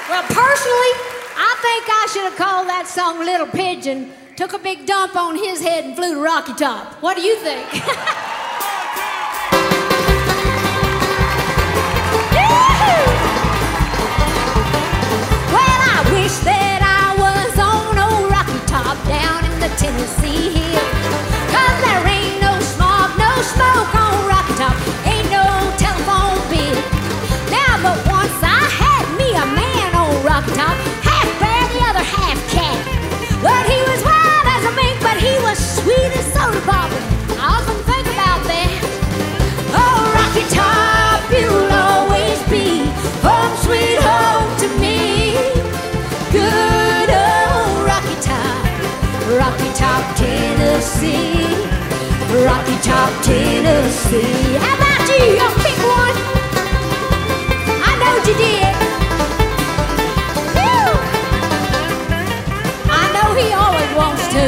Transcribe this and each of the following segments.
Well, personally, I think I should have called that song Little Pigeon, took a big dump on his head and flew to Rocky Top. What do you think? Well, I wish that I was on old Rocky Top down in the Tennessee hills. 'Cause there ain't no smog, no smoke on Rocky Top, ain't no telephone bill. Now, but once I had me a man on Rocky Top, half bear, the other half cat. But he was wild as a mink, but he was sweet as soda pop. I often think about that. Oh, Rocky Top, you'll always be home sweet home to me. Good old Rocky Top, Rocky Top, Tennessee. Rocky Top, Tennessee. How about you? Y'all pick one. I know you did. Woo! I know he always wants to.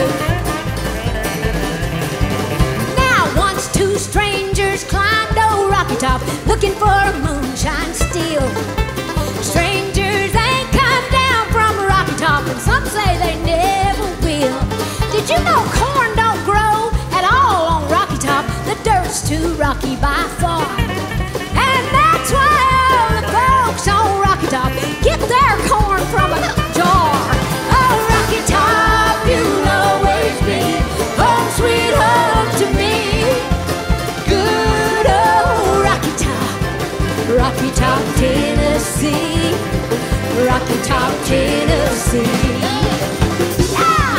Now, once two strangers climbed old Rocky Top, looking for a moonshine still. Strangers ain't come down from Rocky Top, and some say they never will. Did you know corn don't grow at all on Rocky Top? The dirt's too rocky by far. And that's why all the folks on Rocky Top get their corn from a jar. Oh, Rocky Top, you'll always be home sweet home to me. Good old Rocky Top, Rocky Top, Tennessee. Rocky Top, Tennessee. Yeah!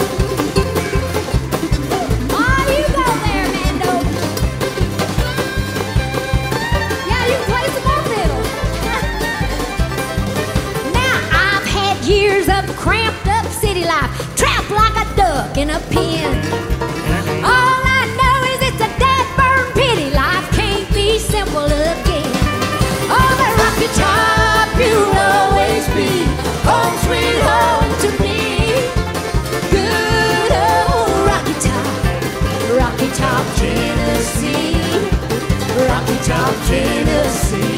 Oh, you go there, Mando. Yeah, you can play some more fiddle. Now, I've had years of cramped up city life, trapped like a duck in a pen. All I know is it's a dead burn pity. Life can't be simple again. Oh, but Rocky Top, you'll always be home sweet home to me. Good old Rocky Top, Rocky Top, Tennessee. Rocky Top, Tennessee.